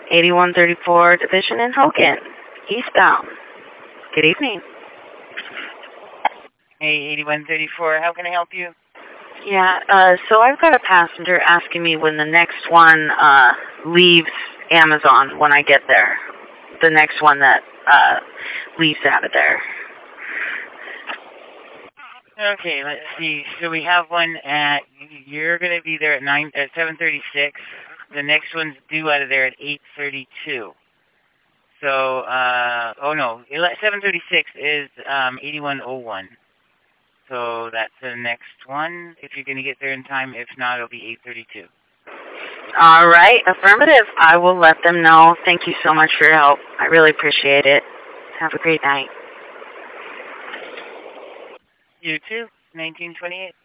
8134 Division in Hogan, eastbound. Good evening. Hey, 8134, how can I help you? Yeah, so I've got a passenger asking me when the next one leaves Amazon when I get there. The next one that leaves out of there. Okay, let's see. So we have one at, you're going to be there at 7:36. The next one's due out of there at 8:32. So, 7:36 is 8101. So that's the next one, if you're going to get there in time. If not, it'll be 8:32. All right, affirmative. I will let them know. Thank you so much for your help. I really appreciate it. Have a great night. You too, 1928.